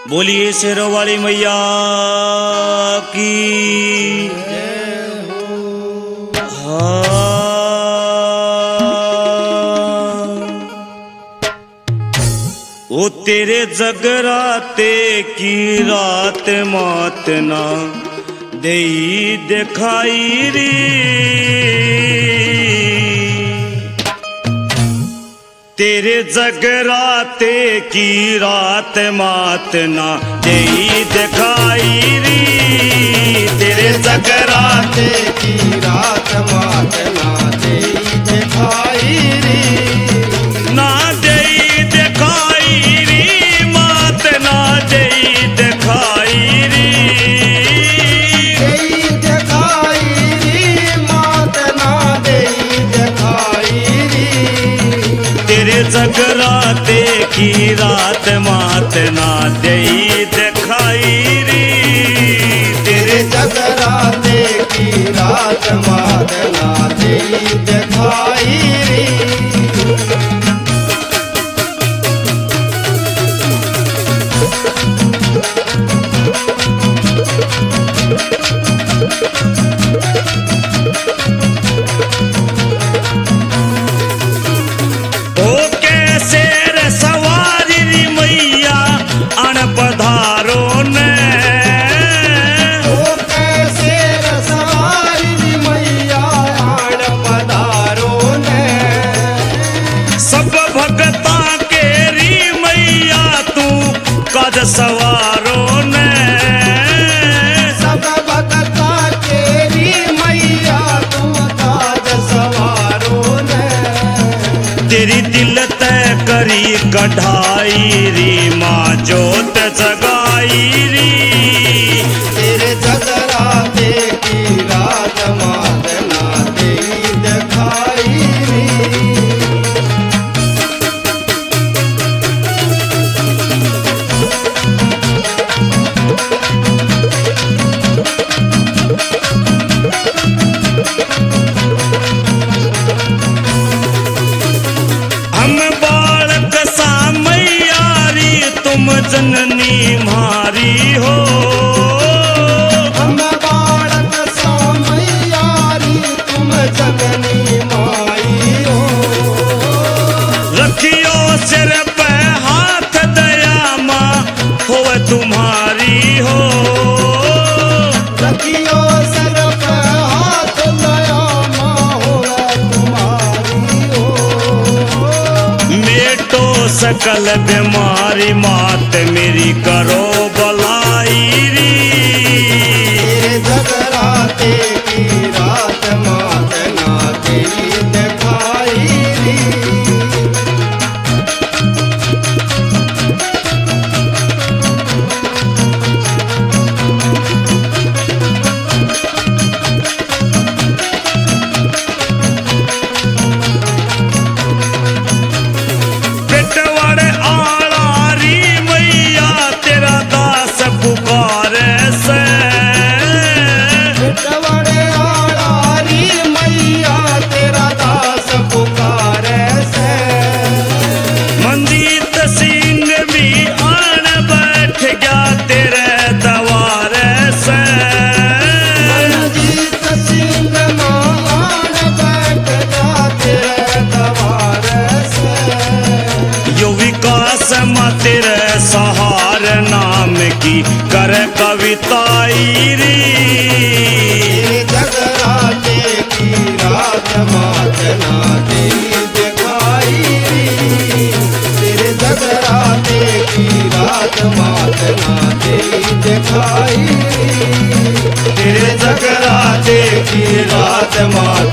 बोलिए शेरों वाली मैया की। ओ तेरे जगराते की रात मात ना देई दिखाई री। तेरे जगराते की रात मात ना देई दिखाई री। तेरे जगराते की रात मात ना देई दिखाई री। ना देई दिखाई री मात ना देई दिखाई री। देई दिखाई री मात ना देई दिखाई री। तेरे जगराते की रात मात ना देई दिखाई री। तेरे जगराते की रात मात ना देई दिखाई री। सवारों ने सब भगता तेरी मैया तुम काज सवारों ने। तेरी दिल तय करी कढ़ाई री माँ जोत जगाई री। तेरे जगराते की रात मात ना देई दिखाई री। जननी मारी हो हम बालक सामैयारी तुम जननी माई हो। रखियो सिर पे हाथ दया माँ हो तुम्हारी हो। रखियो सिर पे हाथ दया माँ हो तुम्हारी हो। मेटो सकल बीमारी मात मेरी करो भलाई री। तेरे जगराते की रात मात ना देई दिखाई री। तेरे सहार नाम की कर कविताई री। तेरे जगराते की रात मात ना देई दिखाई री। तेरे जगराते की रात मात ना देई दिखाई री। तेरे जगराते की रात मात